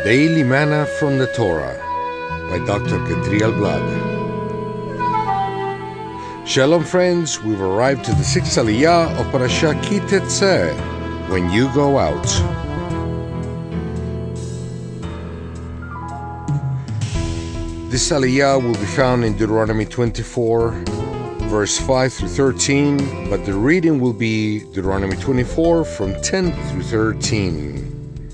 Daily Manna from the Torah by Dr. Kedriel Blad. Shalom friends, we've arrived to the sixth Aliyah of Parashat Ki Tetzeh, when you go out. This Aliyah will be found in Deuteronomy 24, verse 5 through 13, but the reading will be Deuteronomy 24 from 10 through 13.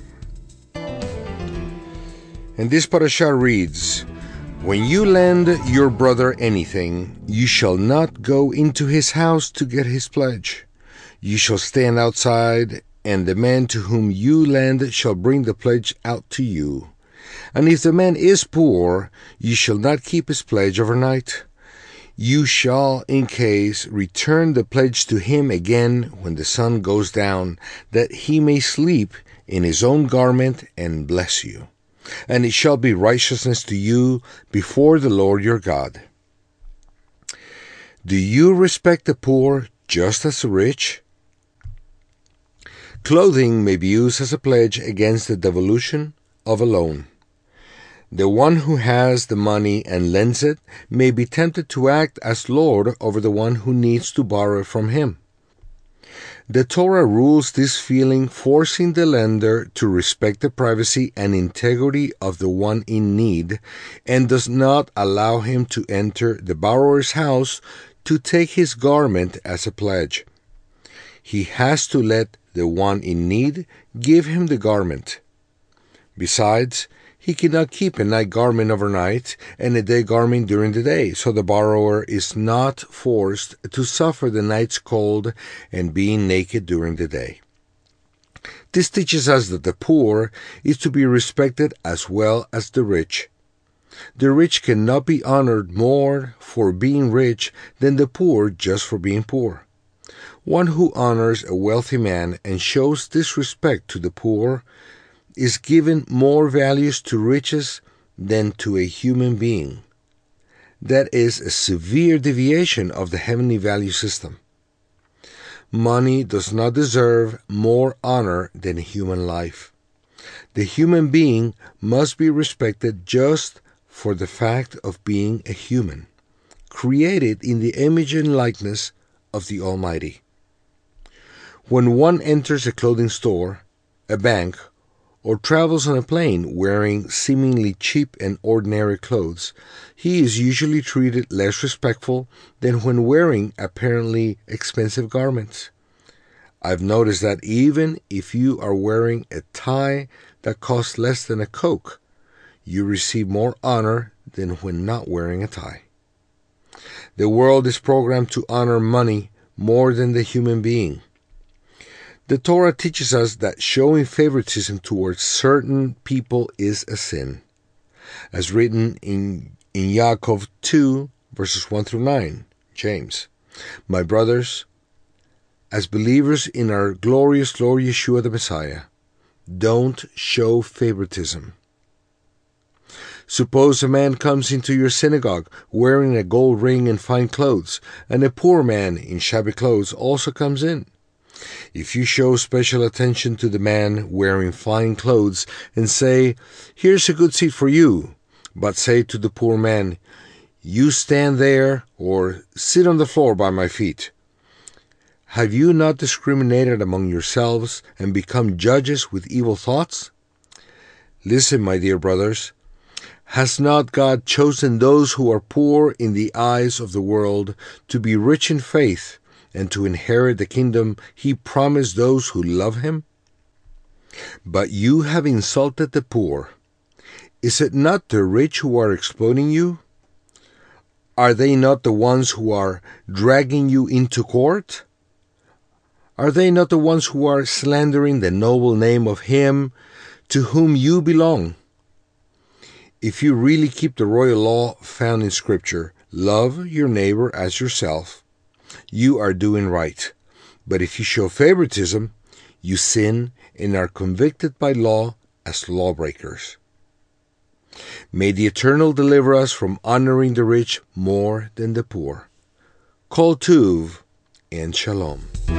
And this parasha reads, "When you lend your brother anything, you shall not go into his house to get his pledge. You shall stand outside, and the man to whom you lend shall bring the pledge out to you. And if the man is poor, you shall not keep his pledge overnight. You shall, in case, return the pledge to him again when the sun goes down, that he may sleep in his own garment and bless you. And it shall be righteousness to you before the Lord your God. Do you respect the poor just as the rich? Clothing may be used as a pledge against the devolution of a loan. The one who has the money and lends it may be tempted to act as lord over the one who needs to borrow it from him. The Torah rules this feeling, forcing the lender to respect the privacy and integrity of the one in need, and does not allow him to enter the borrower's house to take his garment as a pledge. He has to let the one in need give him the garment. Besides, he cannot keep a night garment overnight and a day garment during the day, so the borrower is not forced to suffer the night's cold and being naked during the day. This teaches us that the poor is to be respected as well as the rich. The rich cannot be honored more for being rich than the poor just for being poor. One who honors a wealthy man and shows disrespect to the poor is given more values to riches than to a human being. That is a severe deviation of the heavenly value system. Money does not deserve more honor than a human life. The human being must be respected just for the fact of being a human, created in the image and likeness of the Almighty. When one enters a clothing store, a bank, or travels on a plane wearing seemingly cheap and ordinary clothes, he is usually treated less respectful than when wearing apparently expensive garments. I've noticed that even if you are wearing a tie that costs less than a Coke, you receive more honor than when not wearing a tie. The world is programmed to honor money more than the human being. The Torah teaches us that showing favoritism towards certain people is a sin, as written in Yaakov 2, verses 1 through 9, James. My brothers, as believers in our glorious Lord Yeshua the Messiah, don't show favoritism. Suppose a man comes into your synagogue wearing a gold ring and fine clothes, and a poor man in shabby clothes also comes in. If you show special attention to the man wearing fine clothes and say, "Here's a good seat for you," but say to the poor man, "You stand there," or "Sit on the floor by my feet," have you not discriminated among yourselves and become judges with evil thoughts? Listen, my dear brothers, has not God chosen those who are poor in the eyes of the world to be rich in faith and to inherit the kingdom he promised those who love him? But you have insulted the poor. Is it not the rich who are exploiting you? Are they not the ones who are dragging you into court? Are they not the ones who are slandering the noble name of him to whom you belong? If you really keep the royal law found in Scripture, love your neighbor as yourself, you are doing right. But if you show favoritism, you sin and are convicted by law as lawbreakers. May the Eternal deliver us from honoring the rich more than the poor. Kol Tuv and Shalom.